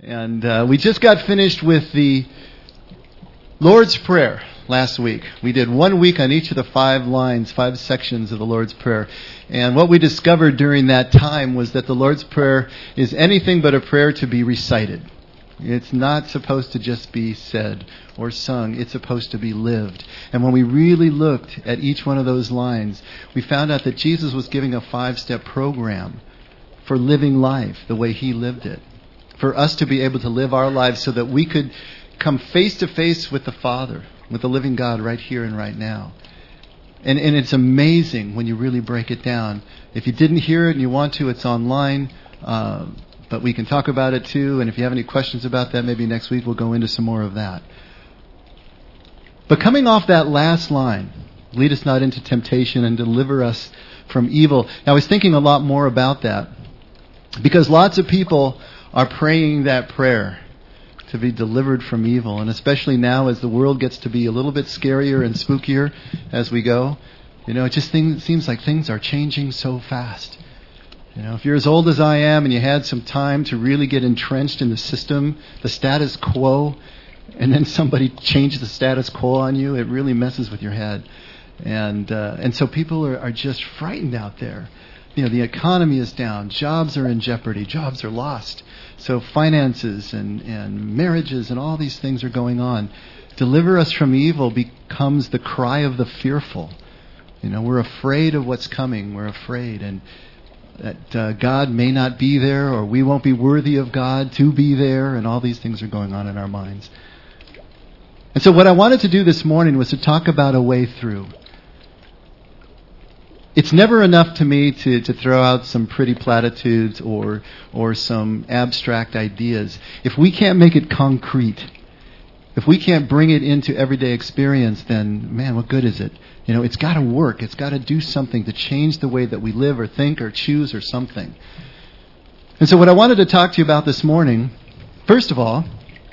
And we just got finished with the Lord's Prayer last week. We did 1 week on each of the 5 lines, 5 sections of the Lord's Prayer. And what we discovered during that time was that the Lord's Prayer is anything but a prayer to be recited. It's not supposed to just be said or sung. It's supposed to be lived. And when we really looked at each one of those lines, we found out that Jesus was giving a 5-step program for living life the way He lived it. For us to be able to live our lives so that we could come face to face with the Father, with the living God right here and right now. And it's amazing when you really break it down. If you didn't hear it and you want to, it's online. But we can talk about it too. And if you have any questions about that, maybe next week we'll go into some more of that. But coming off that last line, lead us not into temptation and deliver us from evil. Now, I was thinking a lot more about that. Because lots of people are praying that prayer to be delivered from evil. And especially now as the world gets to be a little bit scarier and spookier as we go. You know, it just seems like things are changing so fast. You know, if you're as old as I am and you had some time to really get entrenched in the system, the status quo, and then somebody changes the status quo on you, it really messes with your head. And so people are just frightened out there. You know, the economy is down. Jobs are in jeopardy. Jobs are lost. So finances and marriages and all these things are going on. Deliver us from evil becomes the cry of the fearful. You know, we're afraid of what's coming. We're afraid. And that God may not be there, or we won't be worthy of God to be there. And all these things are going on in our minds. And so what I wanted to do this morning was to talk about a way through. It's never enough to me to throw out some pretty platitudes or some abstract ideas. If we can't make it concrete, if we can't bring it into everyday experience, then, man, what good is it? You know, it's got to work. It's got to do something to change the way that we live or think or choose or something. And so what I wanted to talk to you about this morning, first of all,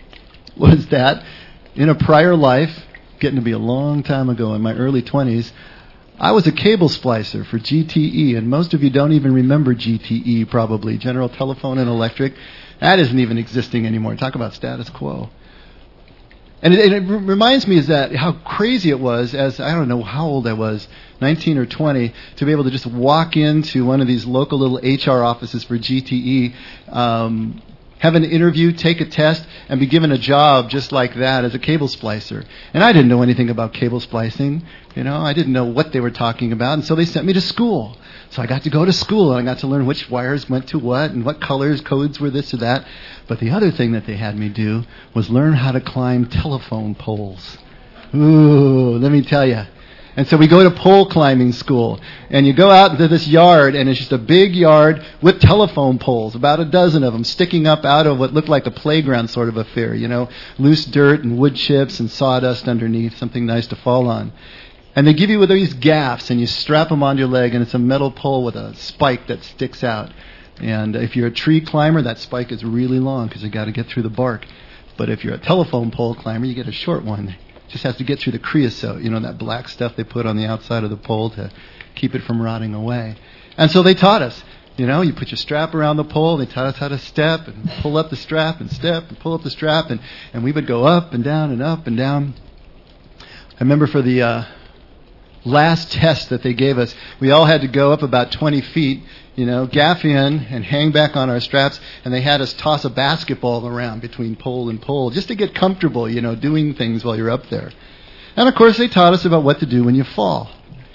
was that in a prior life, getting to be a long time ago in my early 20s, I was a cable splicer for GTE, and most of you don't even remember GTE probably, General Telephone and Electric. That isn't even existing anymore. Talk about status quo. And it reminds me is that how crazy it was as, I don't know how old I was, 19 or 20, to be able to just walk into one of these local little HR offices for GTE, have an interview, take a test, and be given a job just like that as a cable splicer. And I didn't know anything about cable splicing. You know, I didn't know what they were talking about. And so they sent me to school. So I got to go to school, and I got to learn which wires went to what, and what colors, codes were this or that. But the other thing that they had me do was learn how to climb telephone poles. Ooh, let me tell you. And so we go to pole climbing school, and you go out into this yard, and it's just a big yard with telephone poles, about a dozen of them, sticking up out of what looked like a playground sort of affair, you know, loose dirt and wood chips and sawdust underneath, something nice to fall on. And they give you these gaffs, and you strap them onto your leg, and it's a metal pole with a spike that sticks out. And if you're a tree climber, that spike is really long because you got to get through the bark. But if you're a telephone pole climber, you get a short one. Just has to get through the creosote, you know, that black stuff they put on the outside of the pole to keep it from rotting away. And so they taught us, you know, you put your strap around the pole, they taught us how to step and pull up the strap and step and pull up the strap, and we would go up and down and up and down. I remember for the last test that they gave us, we all had to go up about 20 feet, you know, gaff in and hang back on our straps, and they had us toss a basketball around between pole and pole just to get comfortable, you know, doing things while you're up there. And of course they taught us about what to do when you fall.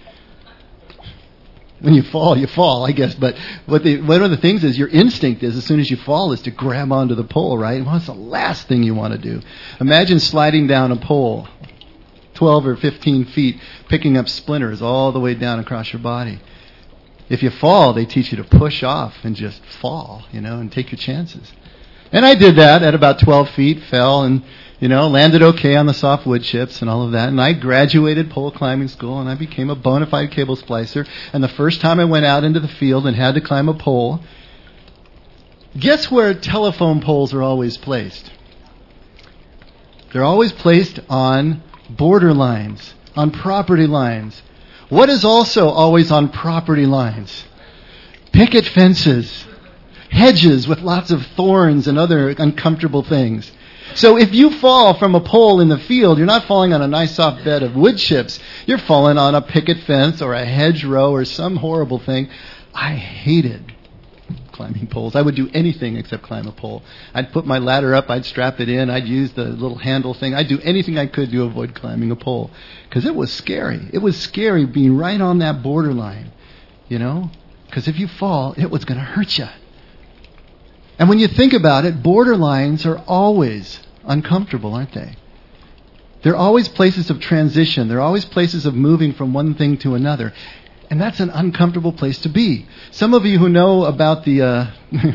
When you fall, I guess. But one of the things is your instinct is as soon as you fall is to grab onto the pole, right? Well, that's the last thing you want to do. Imagine sliding down a pole, 12 or 15 feet, picking up splinters all the way down across your body. If you fall, they teach you to push off and just fall, you know, and take your chances. And I did that at about 12 feet, fell and, you know, landed okay on the soft wood chips and all of that. And I graduated pole climbing school, and I became a bona fide cable splicer. And the first time I went out into the field and had to climb a pole, guess where telephone poles are always placed? They're always placed on border lines, on property lines. What is also always on property lines? Picket fences. hedges with lots of thorns and other uncomfortable things. So if you fall from a pole in the field, you're not falling on a nice soft bed of wood chips. You're falling on a picket fence or a hedgerow or some horrible thing. I hated climbing poles. I would do anything except climb a pole. I'd put my ladder up, I'd strap it in, I'd use the little handle thing. I'd do anything I could to avoid climbing a pole. Because it was scary. It was scary being right on that borderline, you know? Because if you fall, it was going to hurt you. And when you think about it, borderlines are always uncomfortable, aren't they? They're always places of transition. They're always places of moving from one thing to another. And that's an uncomfortable place to be. Some of you who know about the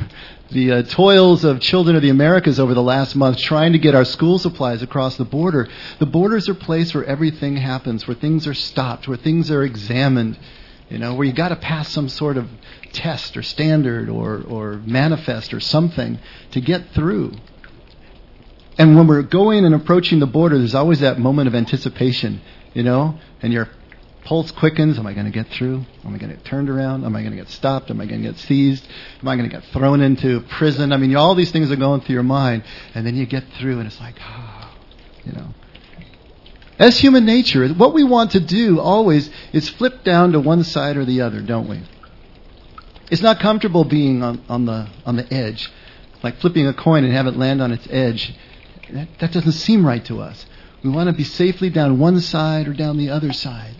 toils of Children of the Americas over the last month trying to get our school supplies across the borders are a place where everything happens, where things are stopped, where things are examined, you know, where you got to pass some sort of test or standard or manifest or something to get through. And when we're going and approaching the border, there's always that moment of anticipation, you know, and your pulse quickens. Am I going to get through? Am I going to get turned around? Am I going to get stopped? Am I going to get seized? Am I going to get thrown into prison? I mean, all these things are going through your mind, and then you get through, and it's like, you know. As human nature, what we want to do always is flip down to one side or the other, don't we? It's not comfortable being on the edge, like flipping a coin and have it land on its edge. That doesn't seem right to us. We want to be safely down one side or down the other side.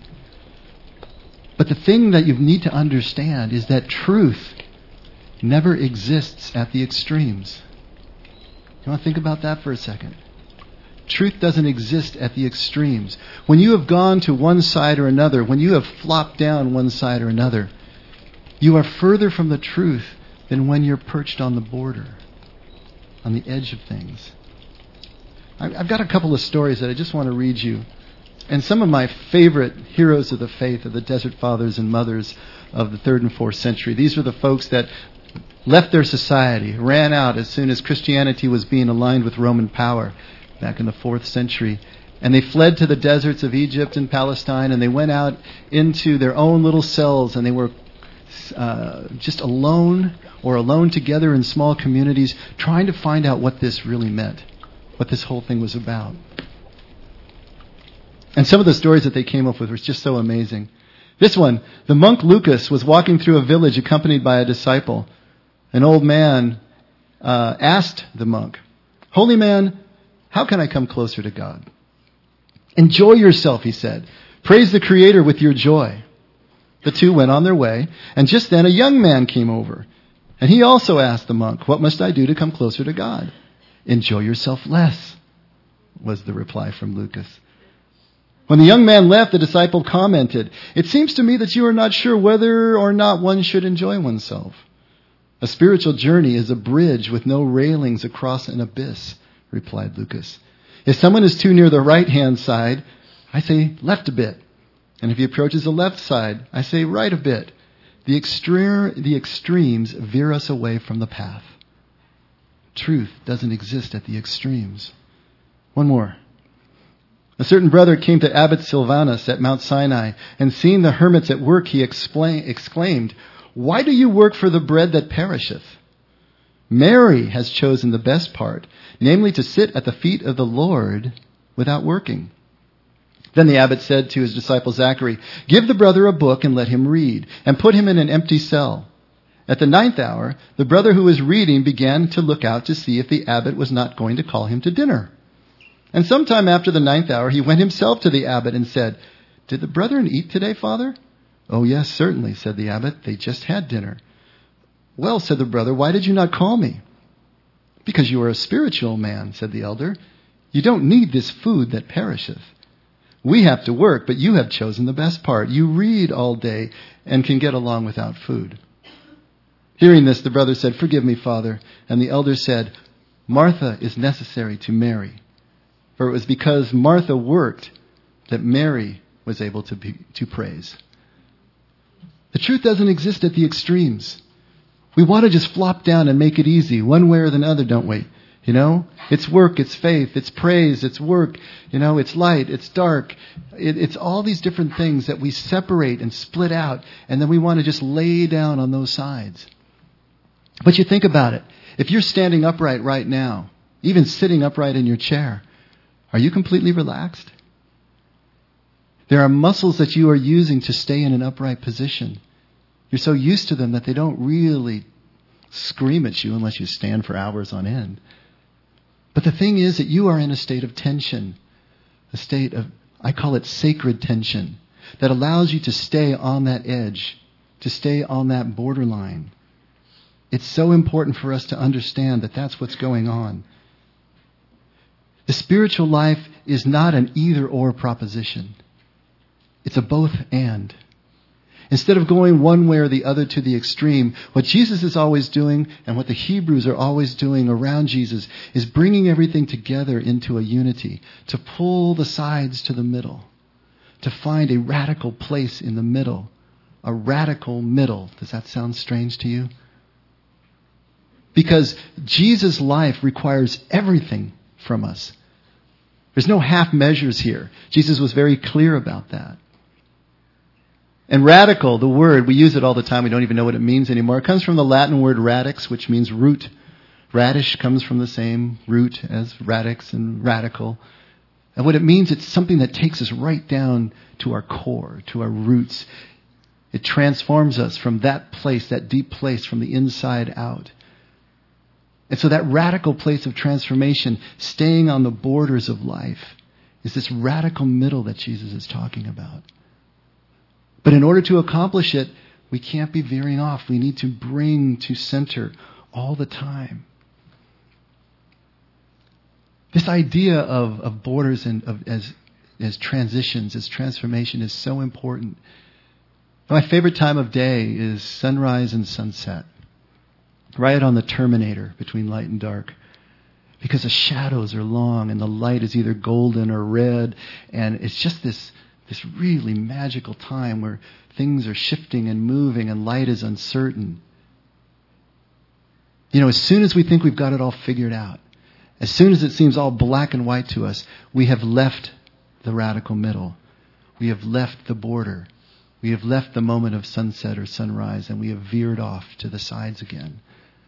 But the thing that you need to understand is that truth never exists at the extremes. You want to think about that for a second? Truth doesn't exist at the extremes. When you have gone to one side or another, when you have flopped down one side or another, you are further from the truth than when you're perched on the border, on the edge of things. I've got a couple of stories that I just want to read you. And some of my favorite heroes of the faith are the Desert Fathers and Mothers of the 3rd and 4th century. These were the folks that left their society, ran out as soon as Christianity was being aligned with Roman power back in the 4th century. And they fled to the deserts of Egypt and Palestine, and they went out into their own little cells, and they were just alone or alone together in small communities, trying to find out what this really meant, what this whole thing was about. And some of the stories that they came up with were just so amazing. This one, the monk Lucas was walking through a village accompanied by a disciple. An old man asked the monk, "Holy man, how can I come closer to God?" "Enjoy yourself," he said. "Praise the Creator with your joy." The two went on their way, and just then a young man came over. And he also asked the monk, "What must I do to come closer to God?" "Enjoy yourself less," was the reply from Lucas. When the young man left, the disciple commented, "It seems to me that you are not sure whether or not one should enjoy oneself." "A spiritual journey is a bridge with no railings across an abyss," replied Lucas. "If someone is too near the right-hand side, I say left a bit. And if he approaches the left side, I say right a bit. The extremes veer us away from the path." Truth doesn't exist at the extremes. One more. A certain brother came to Abbot Silvanus at Mount Sinai, and seeing the hermits at work, he exclaimed, "Why do you work for the bread that perisheth? Mary has chosen the best part, namely to sit at the feet of the Lord without working." Then the abbot said to his disciple Zachary, "Give the brother a book and let him read, and put him in an empty cell." At the 9th hour, the brother who was reading began to look out to see if the abbot was not going to call him to dinner. And sometime after the 9th hour, he went himself to the abbot and said, "Did the brethren eat today, Father?" "Oh, yes, certainly," said the abbot. "They just had dinner." "Well," said the brother, "why did you not call me?" "Because you are a spiritual man," said the elder. "You don't need this food that perisheth. We have to work, but you have chosen the best part. You read all day and can get along without food." Hearing this, the brother said, "Forgive me, Father." And the elder said, "Martha is necessary to Mary. For it was because Martha worked that Mary was able to praise." The truth doesn't exist at the extremes. We want to just flop down and make it easy, one way or the other, don't we? You know, it's work, it's faith, it's praise, it's work, you know, it's light, it's dark. It's all these different things that we separate and split out, and then we want to just lay down on those sides. But you think about it. If you're standing upright right now, even sitting upright in your chair, are you completely relaxed? There are muscles that you are using to stay in an upright position. You're so used to them that they don't really scream at you unless you stand for hours on end. But the thing is that you are in a state of tension, a state of, I call it sacred tension, that allows you to stay on that edge, to stay on that borderline. It's so important for us to understand that that's what's going on. The spiritual life is not an either-or proposition. It's a both and. Instead of going one way or the other to the extreme, what Jesus is always doing and what the Hebrews are always doing around Jesus is bringing everything together into a unity, to pull the sides to the middle, to find a radical place in the middle, a radical middle. Does that sound strange to you? Because Jesus' life requires everything from us. There's no half measures here. Jesus was very clear about that. And radical, the word, we use it all the time. We don't even know what it means anymore. It comes from the Latin word radix, which means root. Radish comes from the same root as radix and radical. And what it means, it's something that takes us right down to our core, to our roots. It transforms us from that place, that deep place, from the inside out. And so that radical place of transformation, staying on the borders of life, is this radical middle that Jesus is talking about. But in order to accomplish it, we can't be veering off. We need to bring to center all the time. This idea of borders and as transitions, as transformation is so important. My favorite time of day is sunrise and sunset. Right on the terminator between light and dark. Because the shadows are long and the light is either golden or red. And it's just this really magical time where things are shifting and moving and light is uncertain. You know, as soon as we think we've got it all figured out, as soon as it seems all black and white to us, we have left the radical middle. We have left the border. We have left the moment of sunset or sunrise, and we have veered off to the sides again.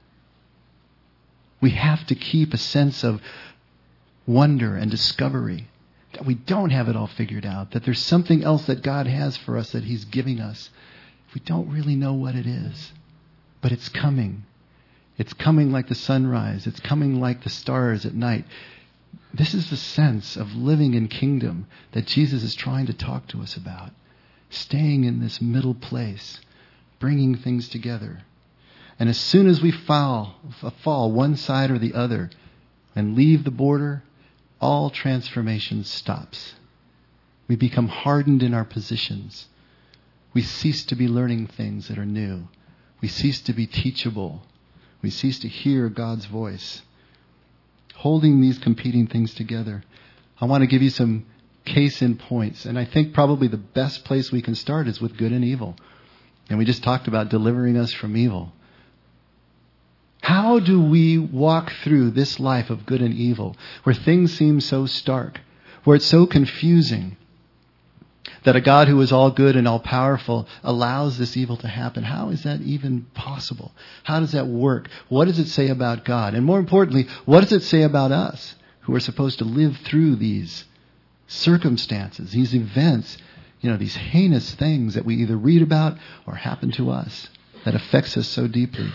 We have to keep a sense of wonder and discovery, that we don't have it all figured out, that there's something else that God has for us that He's giving us. We don't really know what it is, but it's coming. It's coming like the sunrise. It's coming like the stars at night. This is the sense of living in kingdom that Jesus is trying to talk to us about. Staying in this middle place, bringing things together. And as soon as we fall one side or the other and leave the border, all transformation stops. We become hardened in our positions. We cease to be learning things that are new. We cease to be teachable. We cease to hear God's voice. Holding these competing things together, I want to give you some case in points. And I think probably the best place we can start is with good and evil. And we just talked about delivering us from evil. How do we walk through this life of good and evil, where things seem so stark, where it's so confusing, that a God who is all good and all powerful allows this evil to happen? How is that even possible? How does that work? What does it say about God? And more importantly, what does it say about us, who are supposed to live through these circumstances, these events, these heinous things that we either read about or happen to us that affects us so deeply?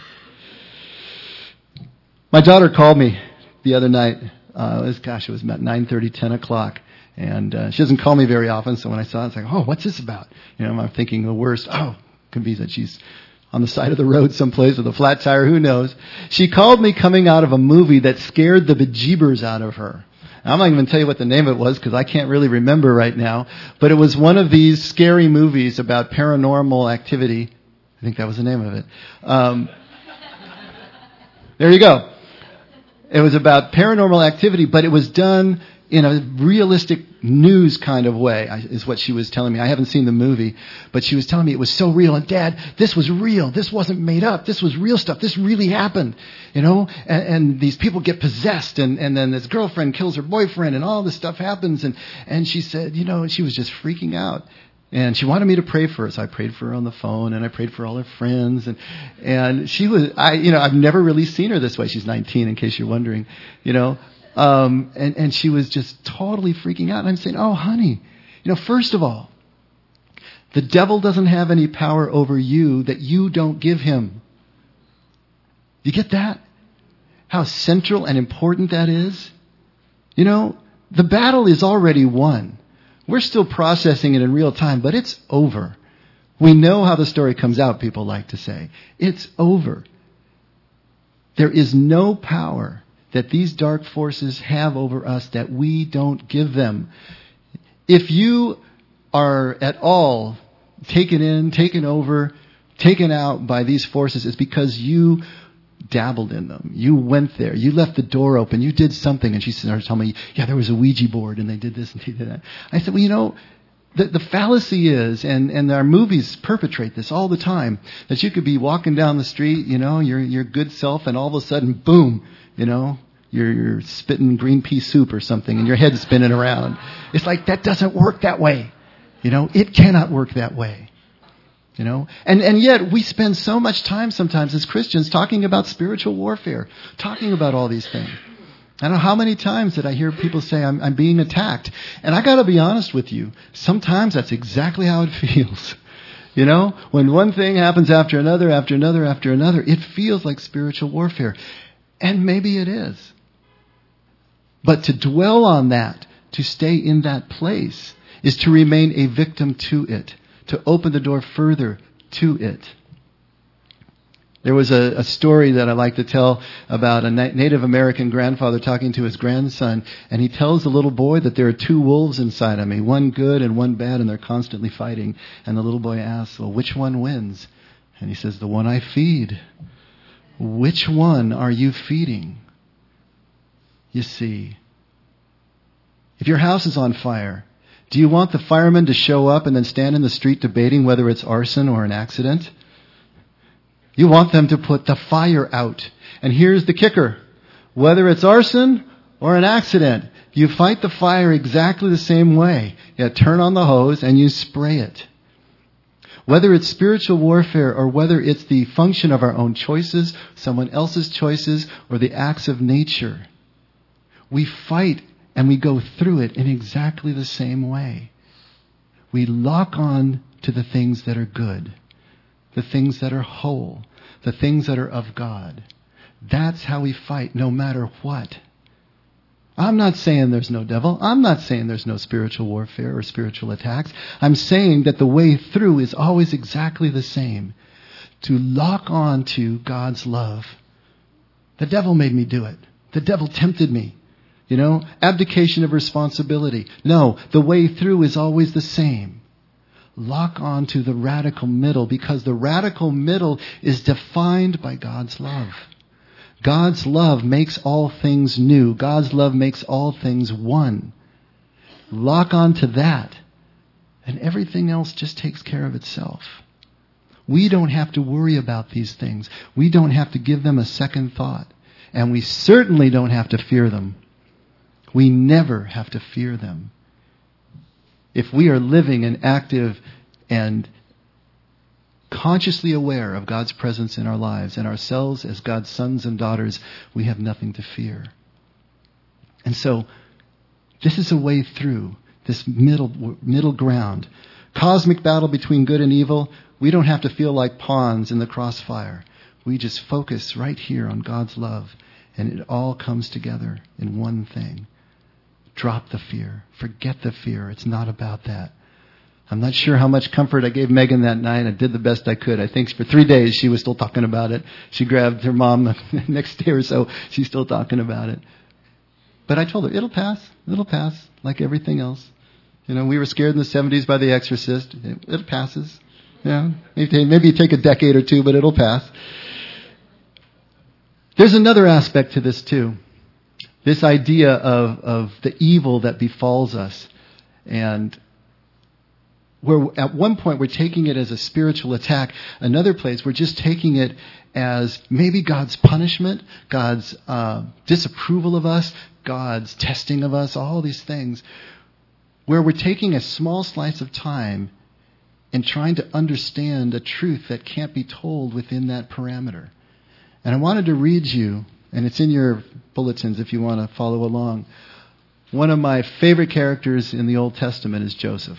My daughter called me the other night. It was about 9:30, 10 o'clock. And she doesn't call me very often, so when I saw it, it's like, oh, what's this about? I'm thinking the worst. Oh, could be that she's on the side of the road someplace with a flat tire, who knows. She called me coming out of a movie that scared the bejeebers out of her. I'm not even going to tell you what the name of it was because I can't really remember right now. But it was one of these scary movies about paranormal activity. I think that was the name of it. There you go. It was about paranormal activity, but it was done in a realistic news kind of way, is what she was telling me. I haven't seen the movie, but she was telling me it was so real. And Dad, this was real. This wasn't made up. This was real stuff. This really happened, and these people get possessed, and then this girlfriend kills her boyfriend, and all this stuff happens. And she said, she was just freaking out. And she wanted me to pray for her, so I prayed for her on the phone, and I prayed for all her friends, and she was, I've never really seen her this way. She's 19, in case you're wondering, and she was just totally freaking out. And I'm saying, oh, honey, first of all, the devil doesn't have any power over you that you don't give him. You get that? How central and important that is? The battle is already won. We're still processing it in real time, but it's over. We know how the story comes out, people like to say. It's over. There is no power that these dark forces have over us that we don't give them. If you are at all taken in, taken over, taken out by these forces, it's because you dabbled in them. You went there. You left the door open. You did something. And she started telling me, yeah, there was a Ouija board and they did this and they did that. I said, well, the fallacy is, and our movies perpetrate this all the time, that you could be walking down the street, your good self, and all of a sudden, boom, you're spitting green pea soup or something and your head's spinning around. It's like, that doesn't work that way. It cannot work that way. And yet we spend so much time sometimes as Christians talking about spiritual warfare, talking about all these things. I don't know how many times did I hear people say, I'm being attacked. And I got to be honest with you, sometimes that's exactly how it feels. When one thing happens after another, it feels like spiritual warfare. And maybe it is. But to dwell on that, to stay in that place, is to remain a victim to it, to open the door further to it. There was a story that I like to tell about a Native American grandfather talking to his grandson, and he tells the little boy that there are two wolves inside of me, one good and one bad, and they're constantly fighting. And the little boy asks, well, which one wins? And he says, the one I feed. Which one are you feeding? You see, if your house is on fire, do you want the firemen to show up and then stand in the street debating whether it's arson or an accident? You want them to put the fire out. And here's the kicker. Whether it's arson or an accident, you fight the fire exactly the same way. You turn on the hose and you spray it. Whether it's spiritual warfare or whether it's the function of our own choices, someone else's choices, or the acts of nature, we fight and we go through it in exactly the same way. We lock on to the things that are good, the things that are whole, the things that are of God. That's how we fight, no matter what. I'm not saying there's no devil. I'm not saying there's no spiritual warfare or spiritual attacks. I'm saying that the way through is always exactly the same. To lock on to God's love. The devil made me do it. The devil tempted me. Abdication of responsibility. No, the way through is always the same. Lock on to the radical middle, because the radical middle is defined by God's love. God's love makes all things new. God's love makes all things one. Lock on to that, and everything else just takes care of itself. We don't have to worry about these things. We don't have to give them a second thought. And we certainly don't have to fear them. We never have to fear them. If we are living and active and consciously aware of God's presence in our lives and ourselves as God's sons and daughters, we have nothing to fear. And so, this is a way through, this middle ground. Cosmic battle between good and evil, we don't have to feel like pawns in the crossfire. We just focus right here on God's love, and it all comes together in one thing. Drop the fear. Forget the fear. It's not about that. I'm not sure how much comfort I gave Megan that night. I did the best I could. I think for 3 days she was still talking about it. She grabbed her mom the next day or so. She's still talking about it. But I told her, it'll pass. It'll pass, like everything else. We were scared in the 70s by The Exorcist. It passes. Maybe take a decade or two, but it'll pass. There's another aspect to this too. This idea of the evil that befalls us. And at one point we're taking it as a spiritual attack. Another place we're just taking it as maybe God's punishment, God's disapproval of us, God's testing of us, all these things. Where we're taking a small slice of time and trying to understand a truth that can't be told within that parameter. And I wanted to read you, and it's in your bulletins if you want to follow along. One of my favorite characters in the Old Testament is Joseph.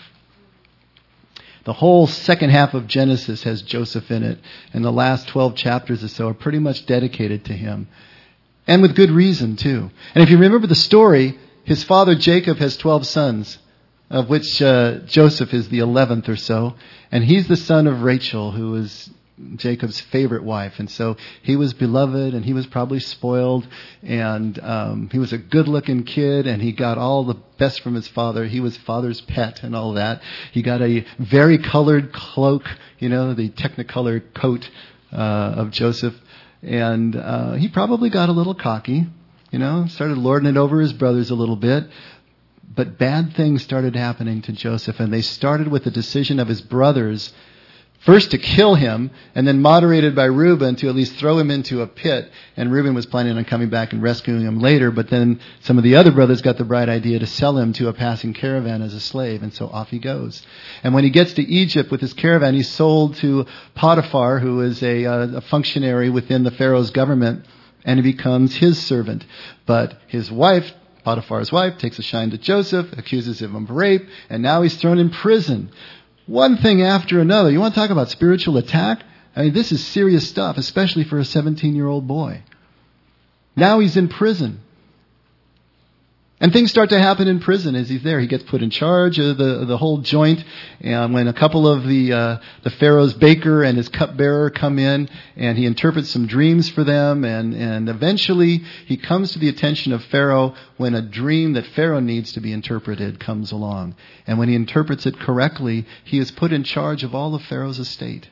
The whole second half of Genesis has Joseph in it, and the last 12 chapters or so are pretty much dedicated to him. And with good reason, too. And if you remember the story, his father Jacob has 12 sons, of which Joseph is the 11th or so. And he's the son of Rachel, who was Jacob's favorite wife. And so he was beloved, and he was probably spoiled. And he was a good-looking kid, and he got all the best from his father. He was father's pet and all that. He got a very-colored cloak, the Technicolor coat of Joseph. And he probably got a little cocky, started lording it over his brothers a little bit. But bad things started happening to Joseph, and they started with the decision of his brothers, first to kill him, and then moderated by Reuben to at least throw him into a pit. And Reuben was planning on coming back and rescuing him later, but then some of the other brothers got the bright idea to sell him to a passing caravan as a slave, and so off he goes. And when he gets to Egypt with his caravan, he's sold to Potiphar, who is a functionary within the Pharaoh's government, and he becomes his servant. But his wife, Potiphar's wife, takes a shine to Joseph, accuses him of rape, and now he's thrown in prison. One thing after another. You want to talk about spiritual attack? I mean, this is serious stuff, especially for a 17-year-old boy. Now he's in prison. And things start to happen in prison as he's there. He gets put in charge of the whole joint. And when a couple of the Pharaoh's baker and his cupbearer come in, and he interprets some dreams for them, and eventually he comes to the attention of Pharaoh when a dream that Pharaoh needs to be interpreted comes along. And when he interprets it correctly, he is put in charge of all of Pharaoh's estate.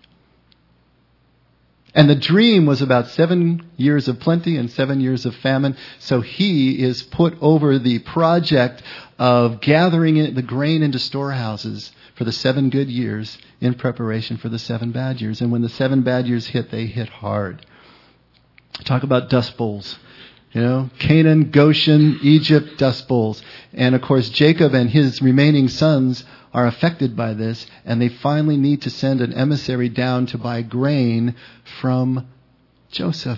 And the dream was about 7 years of plenty and 7 years of famine. So he is put over the project of gathering the grain into storehouses for the 7 good years in preparation for the 7 bad years. And when the 7 bad years hit, they hit hard. Talk about dust bowls. Canaan, Goshen, Egypt, dust bowls. And of course, Jacob and his remaining sons are affected by this, and they finally need to send an emissary down to buy grain from Joseph.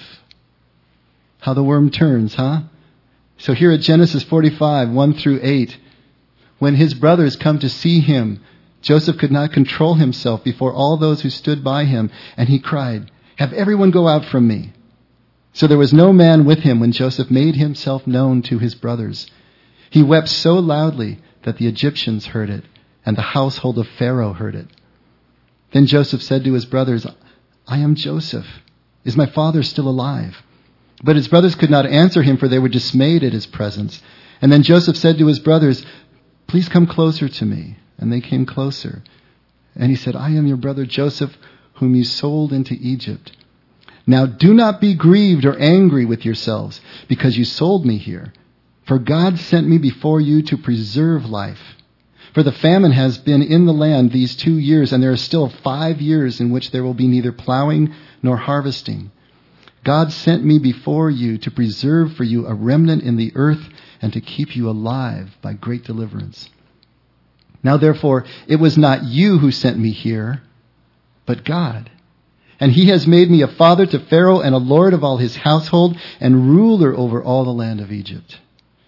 How the worm turns, huh? So here at Genesis 45, 1 through 8, when his brothers come to see him, Joseph could not control himself before all those who stood by him, and he cried, "Have everyone go out from me." So there was no man with him when Joseph made himself known to his brothers. He wept so loudly that the Egyptians heard it, and the household of Pharaoh heard it. Then Joseph said to his brothers, "I am Joseph. Is my father still alive?" But his brothers could not answer him, for they were dismayed at his presence. And then Joseph said to his brothers, "Please come closer to me." And they came closer. And he said, "I am your brother Joseph, whom you sold into Egypt. Now do not be grieved or angry with yourselves, because you sold me here. For God sent me before you to preserve life. For the famine has been in the land these 2 years, and there are still 5 years in which there will be neither plowing nor harvesting. God sent me before you to preserve for you a remnant in the earth and to keep you alive by great deliverance. Now therefore, it was not you who sent me here, but God. And he has made me a father to Pharaoh and a lord of all his household and ruler over all the land of Egypt."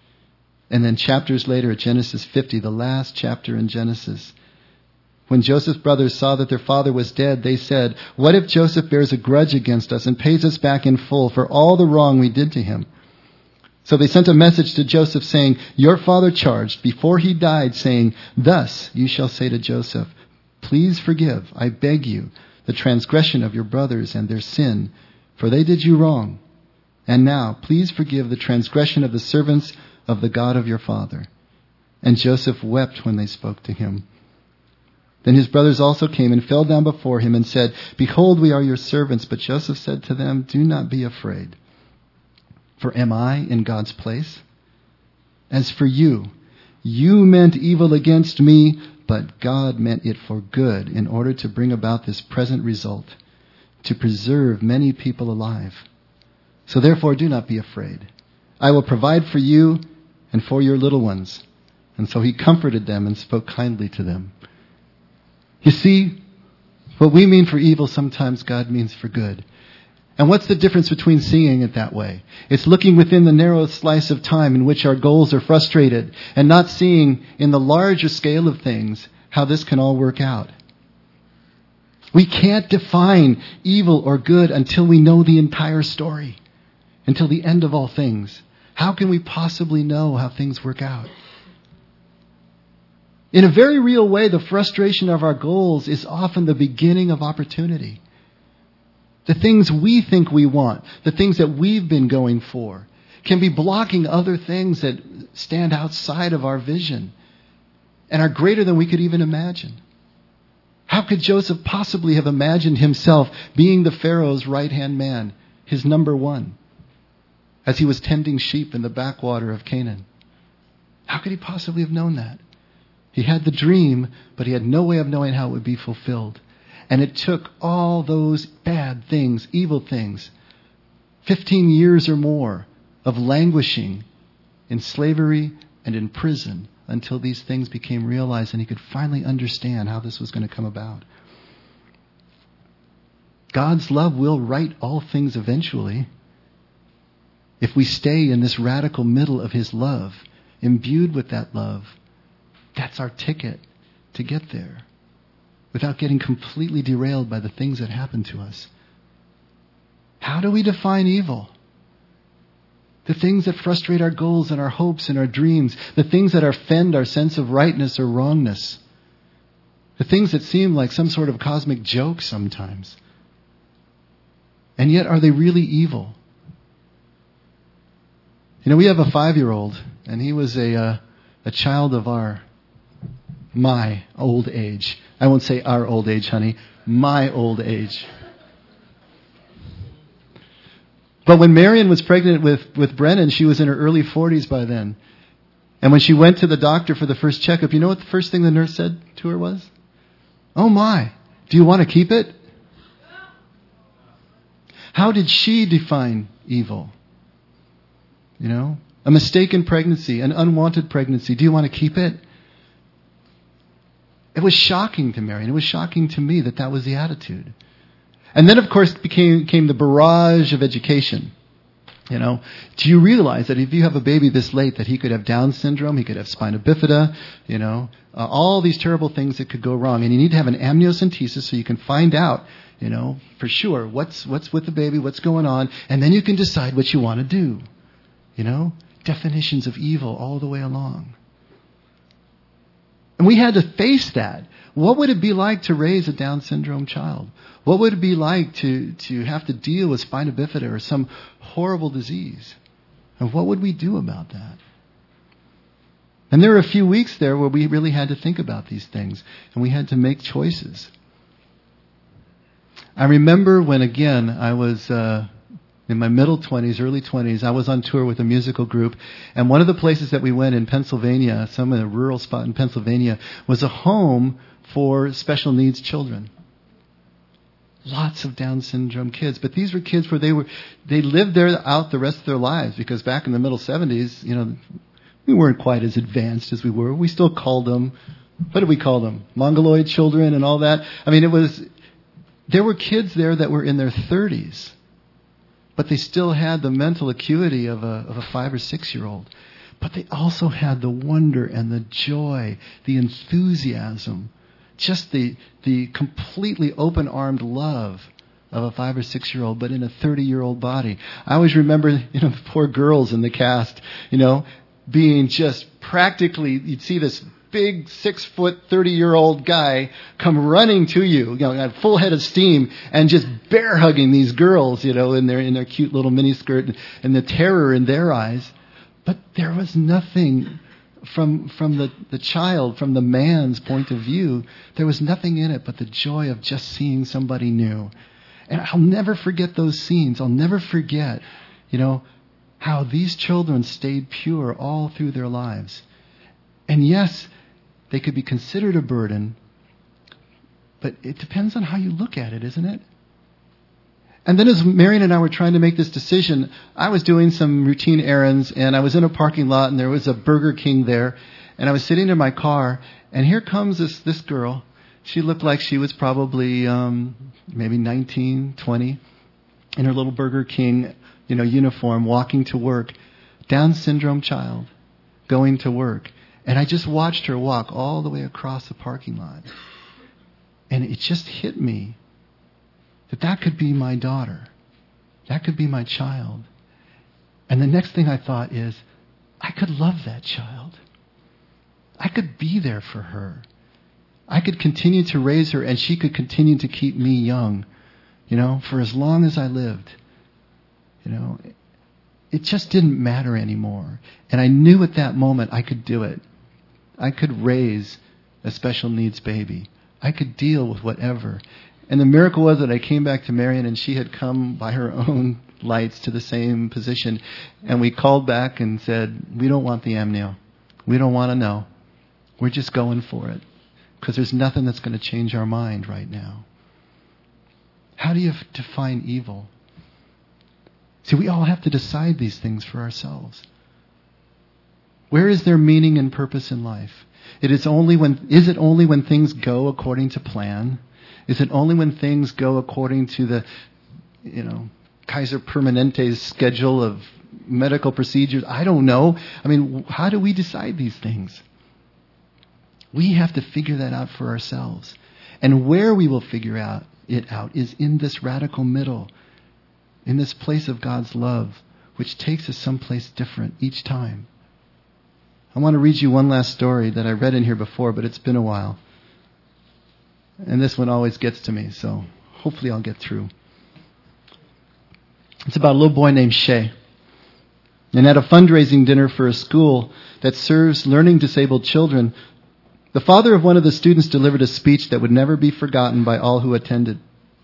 And then chapters later at Genesis 50, the last chapter in Genesis, when Joseph's brothers saw that their father was dead, they said, "What if Joseph bears a grudge against us and pays us back in full for all the wrong we did to him?" So they sent a message to Joseph saying, "Your father charged before he died, saying, 'Thus you shall say to Joseph, please forgive, I beg you, the transgression of your brothers and their sin, for they did you wrong. And now, please forgive the transgression of the servants of the God of your father.' And Joseph wept when they spoke to him. Then his brothers also came and fell down before him and said, 'Behold, we are your servants.' But Joseph said to them, 'Do not be afraid. For am I in God's place? As for you, you meant evil against me, but God meant it for good in order to bring about this present result, to preserve many people alive. So therefore do not be afraid. I will provide for you and for your little ones.' And so he comforted them and spoke kindly to them." You see, What we mean for evil, sometimes God means for good. And what's the difference between seeing it that way? It's looking within the narrow slice of time in which our goals are frustrated and not seeing in the larger scale of things how this can all work out. We can't define evil or good until we know the entire story, until the end of all things. How can we possibly know how things work out? In a very real way, the frustration of our goals is often the beginning of opportunity. The things we think we want, the things that we've been going for, can be blocking other things that stand outside of our vision and are greater than we could even imagine. How could Joseph possibly have imagined himself being the Pharaoh's right-hand man, his number one, as he was tending sheep in the backwater of Canaan? How could he possibly have known that? He had the dream, but he had no way of knowing how it would be fulfilled. And it took all those bad things, evil things, 15 years or more of languishing in slavery and in prison until these things became realized and he could finally understand how this was going to come about. God's love will right all things eventually. If we stay in this radical middle of his love, imbued with that love, that's our ticket to get there, without getting completely derailed by the things that happen to us. How do we define evil? The things that frustrate our goals and our hopes and our dreams, the things that offend our sense of rightness or wrongness, the things that seem like some sort of cosmic joke sometimes. And yet, are they really evil? You know, we have a 5-year-old, and he was a child of my old age. I won't say our old age, honey. My old age. But when Marion was pregnant with Brennan, she was in her early 40s by then. And when she went to the doctor for the first checkup, you know what the first thing the nurse said to her was? "Oh my, do you want to keep it?" How did she define evil? You know, a mistaken pregnancy, an unwanted pregnancy. Do you want to keep it? It was shocking to Marion. It was shocking to me that was the attitude. And then, of course, came the barrage of education. You know, do you realize that if you have a baby this late, that he could have Down syndrome, he could have spina bifida, you know, all these terrible things that could go wrong. And you need to have an amniocentesis so you can find out, you know, for sure what's with the baby, what's going on, and then you can decide what you want to do. You know, definitions of evil all the way along. And we had to face that. What would it be like to raise a Down syndrome child? What would it be like to have to deal with spina bifida or some horrible disease? And what would we do about that? And there were a few weeks there where we really had to think about these things. And we had to make choices. I remember when, again, I was in my middle 20s, early 20s, I was on tour with a musical group. And one of the places that we went in Pennsylvania, some in a rural spot in Pennsylvania, was a home for special needs children. Lots of Down syndrome kids. But these were kids where they lived there out the rest of their lives, because back in the middle 70s, you know, we weren't quite as advanced as we were. We still called them, what did we call them? Mongoloid children and all that. I mean, there were kids there that were in their 30s. But they still had the mental acuity of a 5 or 6-year-old. But they also had the wonder and the joy, the enthusiasm, just the completely open-armed love of a 5 or 6-year-old, but in a 30-year-old body. I always remember, you know, the poor girls in the cast, you know, being just practically, you'd see this big 6-foot, 30-year-old guy come running to you, you know, got full head of steam, and just bear hugging these girls, you know, in their cute little miniskirt, and the terror in their eyes. But there was nothing from the child, from the man's point of view. There was nothing in it but the joy of just seeing somebody new. And I'll never forget those scenes. I'll never forget, you know, how these children stayed pure all through their lives. And yes, they could be considered a burden, but it depends on how you look at it, isn't it? And then as Marion and I were trying to make this decision, I was doing some routine errands, and I was in a parking lot, and there was a Burger King there, and I was sitting in my car, and here comes this girl, She looked like she was probably maybe 19, 20, in her little Burger King, uniform, walking to work. Down syndrome child, going to work. And I just watched her walk all the way across the parking lot. And it just hit me that could be my daughter. That could be my child. And the next thing I thought is, I could love that child. I could be there for her. I could continue to raise her, and she could continue to keep me young, for as long as I lived. It just didn't matter anymore. And I knew at that moment I could do it. I could raise a special needs baby. I could deal with whatever. And the miracle was that I came back to Marion, and she had come by her own lights to the same position. And we called back and said, we don't want the amnio. We don't want to know. We're just going for it. Because there's nothing that's going to change our mind right now. How do you define evil? See, we all have to decide these things for ourselves. Where is there meaning and purpose in life? Is it only when things go according to plan? Is it only when things go according to the, Kaiser Permanente's schedule of medical procedures? I don't know. How do we decide these things? We have to figure that out for ourselves. And where we will figure it out is in this radical middle, in this place of God's love, which takes us someplace different each time. I want to read you one last story that I read in here before, but it's been a while. And this one always gets to me, so hopefully I'll get through. It's about a little boy named Shay. And at a fundraising dinner for a school that serves learning disabled children, the father of one of the students delivered a speech that would never be forgotten by all who attended.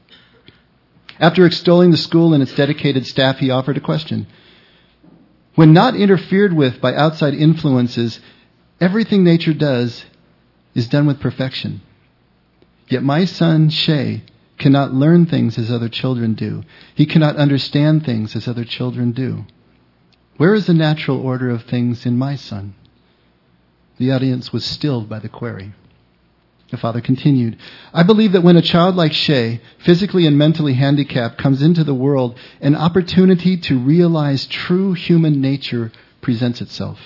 After extolling the school and its dedicated staff, he offered a question. When not interfered with by outside influences, everything nature does is done with perfection. Yet my son, Shay, cannot learn things as other children do. He cannot understand things as other children do. Where is the natural order of things in my son? The audience was stilled by the query. The father continued, I believe that when a child like Shay, physically and mentally handicapped, comes into the world, an opportunity to realize true human nature presents itself.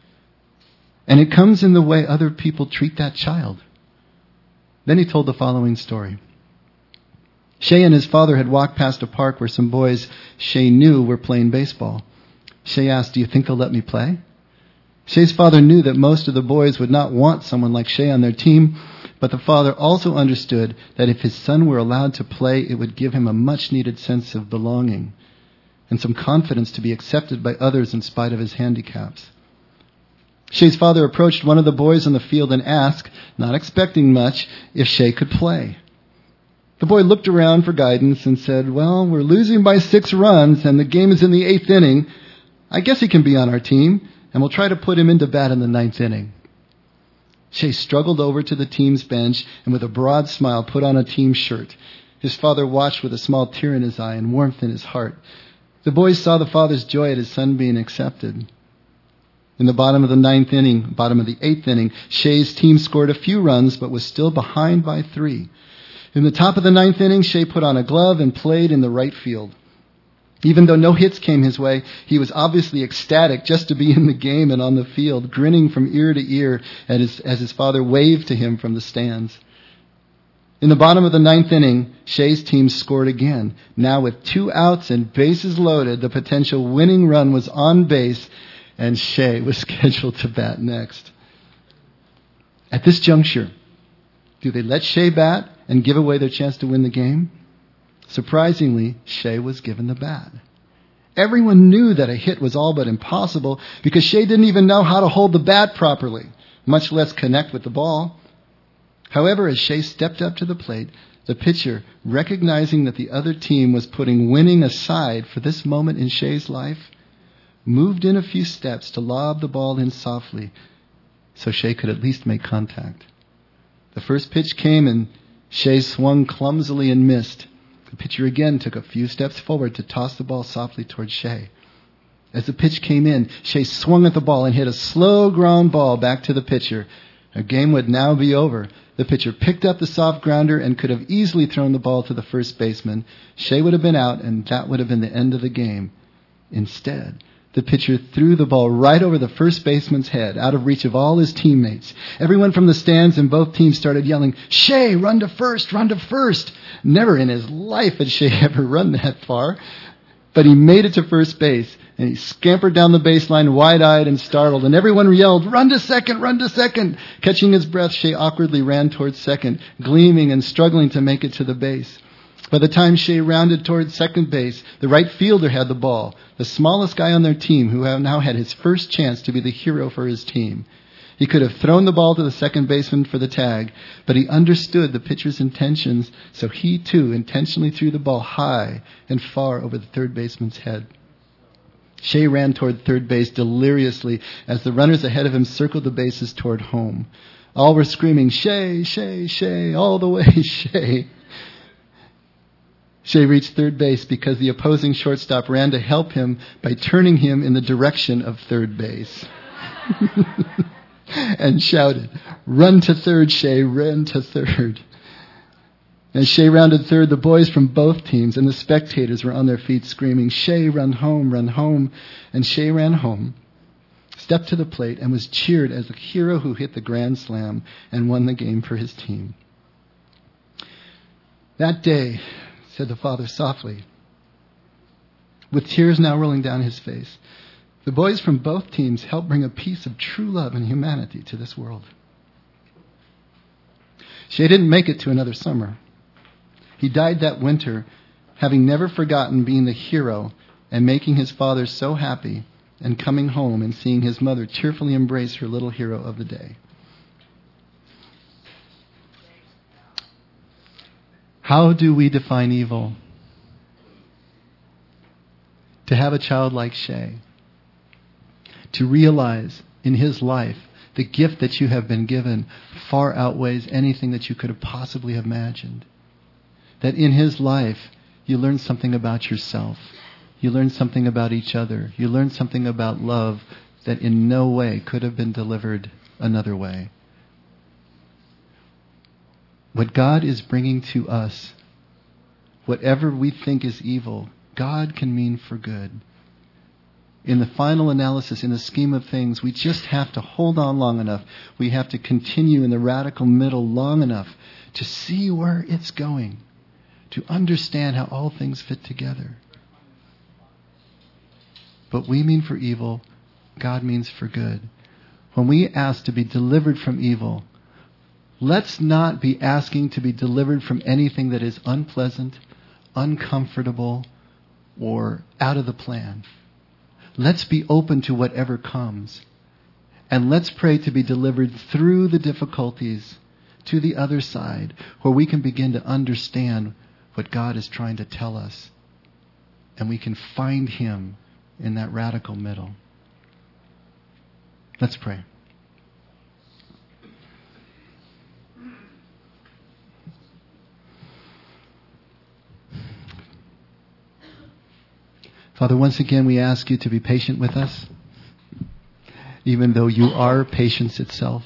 And it comes in the way other people treat that child. Then he told the following story. Shay and his father had walked past a park where some boys Shay knew were playing baseball. Shay asked, do you think they'll let me play? Shay's father knew that most of the boys would not want someone like Shay on their team, but the father also understood that if his son were allowed to play, it would give him a much-needed sense of belonging and some confidence to be accepted by others in spite of his handicaps. Shay's father approached one of the boys on the field and asked, not expecting much, if Shay could play. The boy looked around for guidance and said, well, we're losing by 6 runs and the game is in the 8th inning. I guess he can be on our team, and we'll try to put him into bat in the 9th inning. Shay struggled over to the team's bench and with a broad smile put on a team shirt. His father watched with a small tear in his eye and warmth in his heart. The boys saw the father's joy at his son being accepted. In the bottom of the 8th inning, Shay's team scored a few runs but was still behind by 3. In the top of the 9th inning, Shay put on a glove and played in the right field. Even though no hits came his way, he was obviously ecstatic just to be in the game and on the field, grinning from ear to ear as his father waved to him from the stands. In the bottom of the 9th inning, Shay's team scored again. Now with 2 outs and bases loaded, the potential winning run was on base, and Shay was scheduled to bat next. At this juncture, do they let Shay bat and give away their chance to win the game? Surprisingly, Shay was given the bat. Everyone knew that a hit was all but impossible because Shay didn't even know how to hold the bat properly, much less connect with the ball. However, as Shay stepped up to the plate, the pitcher, recognizing that the other team was putting winning aside for this moment in Shay's life, moved in a few steps to lob the ball in softly so Shay could at least make contact. The first pitch came and Shay swung clumsily and missed. The pitcher again took a few steps forward to toss the ball softly towards Shay. As the pitch came in, Shay swung at the ball and hit a slow ground ball back to the pitcher. Our game would now be over, The pitcher picked up the soft grounder and could have easily thrown the ball to the first baseman. Shea would have been out, and that would have been the end of the game. Instead, the pitcher threw the ball right over the first baseman's head, out of reach of all his teammates. Everyone from the stands in both teams started yelling, "Shea, run to first, run to first!" Never in his life had Shea ever run that far. But he made it to first base, and he scampered down the baseline wide-eyed and startled, and everyone yelled, "Run to second, run to second!" Catching his breath, Shea awkwardly ran towards second, gleaming and struggling to make it to the base. By the time Shea rounded towards second base, the right fielder had the ball, the smallest guy on their team, who now had his first chance to be the hero for his team. He could have thrown the ball to the second baseman for the tag, but he understood the pitcher's intentions, so he too intentionally threw the ball high and far over the third baseman's head. Shea ran toward third base deliriously as the runners ahead of him circled the bases toward home. All were screaming, "Shea, Shea, Shea, all the way, Shea." Shea reached third base because the opposing shortstop ran to help him by turning him in the direction of third base. And shouted, "Run to third, Shea, run to third." As Shea rounded third, the boys from both teams and the spectators were on their feet screaming, "Shea, run home, run home." And Shea ran home, stepped to the plate, and was cheered as the hero who hit the grand slam and won the game for his team. "That day," said the father softly, with tears now rolling down his face, "the boys from both teams helped bring a piece of true love and humanity to this world." Shea didn't make it to another summer. He died that winter, having never forgotten being the hero and making his father so happy, and coming home and seeing his mother tearfully embrace her little hero of the day. How do we define evil? To have a child like Shea, to realize in his life the gift that you have been given far outweighs anything that you could have possibly imagined. That in his life you learn something about yourself. You learn something about each other. You learn something about love that in no way could have been delivered another way. What God is bringing to us, whatever we think is evil, God can mean for good. In the final analysis, in the scheme of things, we just have to hold on long enough. We have to continue in the radical middle long enough to see where it's going, to understand how all things fit together. But we mean for evil, God means for good. When we ask to be delivered from evil, let's not be asking to be delivered from anything that is unpleasant, uncomfortable, or out of the plan. Let's be open to whatever comes. And let's pray to be delivered through the difficulties to the other side, where we can begin to understand what God is trying to tell us. And we can find Him in that radical middle. Let's pray. Father, once again we ask you to be patient with us, even though you are patience itself.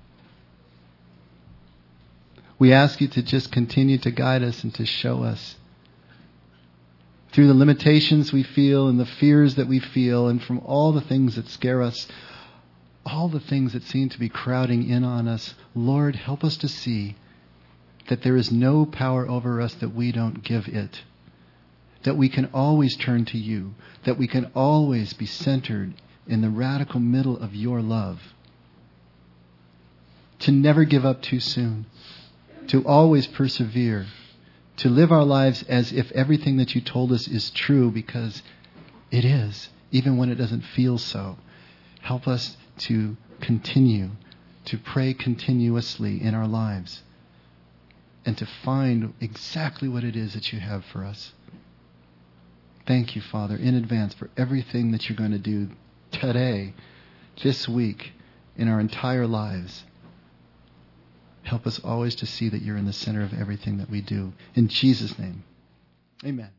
We ask you to just continue to guide us and to show us through the limitations we feel and the fears that we feel, and from all the things that scare us, all the things that seem to be crowding in on us. Lord, help us to see that there is no power over us that we don't give it. That we can always turn to you. That we can always be centered in the radical middle of your love. To never give up too soon. To always persevere. To live our lives as if everything that you told us is true, because it is, even when it doesn't feel so. Help us to continue to pray continuously in our lives and to find exactly what it is that you have for us. Thank you, Father, in advance for everything that you're going to do today, this week, in our entire lives. Help us always to see that you're in the center of everything that we do. In Jesus' name, amen.